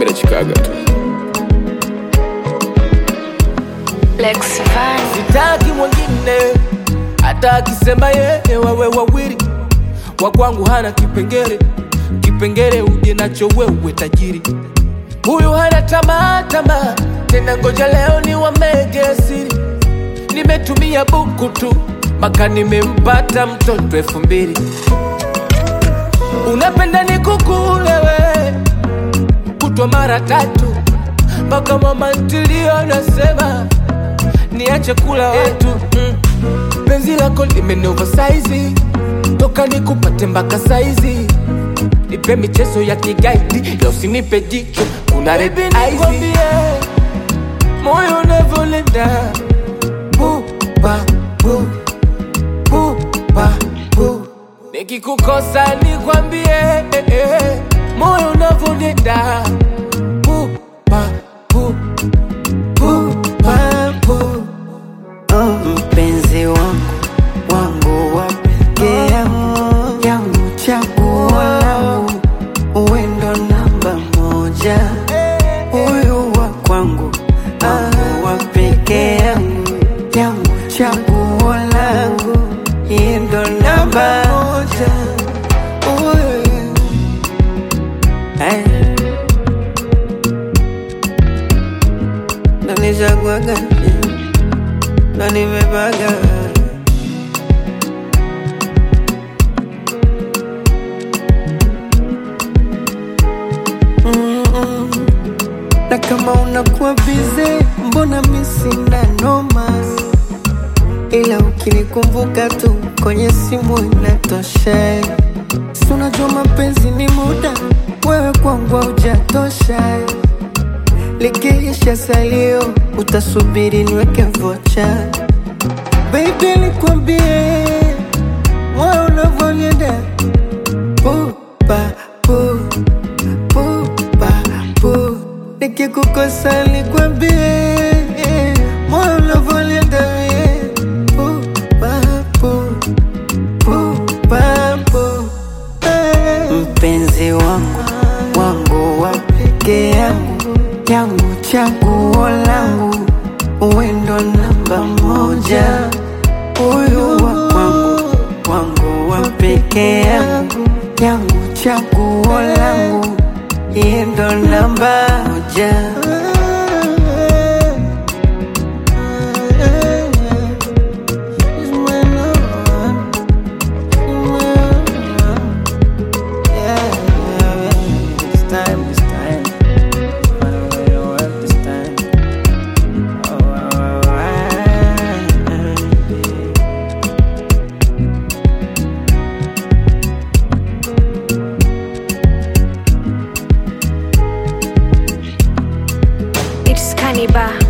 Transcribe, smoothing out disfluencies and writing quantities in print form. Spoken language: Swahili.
mimi nachikaga tu. Lex Van. Sitaki mwingine hata akisema yeye, wewe wawili wa kwangu hana kipengele. Kipengele uje nacho wewe tajiri. Huyu hana tamaa tena, ngoja leo ni wamege siri. Nimetumia buku tu maka nimempata mtoto 2000. Unapenda nikukule we kutwa mara 3 mpaka mama ntilio nasema niache kula watu. Penzi lako limeni oversize toka nikupate mpaka saizi. Nipe michezo ya kigaidi leo usinipe jicho kuna red eyes. Moyo unavolenda buba bu buba bu. Nikikukosa nikwambie moyo unavolenda buba bu buba bu. Mpenzi wangu wa pekee yangu, chaguo langu, uwe ndo namba 1. Huyu wa kwangu wangu wa pekee yangu, chaguo langu, yeye ndo namba 1. Ndo nichaguaga na nimebaga. Na kama unakuwa busy, mbona mimi sina noma, ila ukinikumbuka tu kwenye simu inatosha. Si unajua mapenzi ni muda, wewe kwangu hujatosha. Likiisha salio utasubiri niweke vocha. Baby nikwambie moyo unavyonienda buba bu buba bu. Nikikukosa nikwambie moyo unavyonienda buba bu buba bu. Mpenzi wangu wa pekee yangu, chaguo langu, uwe ndo namba 1. Huyu wa kwangu wa pekee yangu, chaguo langu, yeye ndo namba 1. It's Cannibal.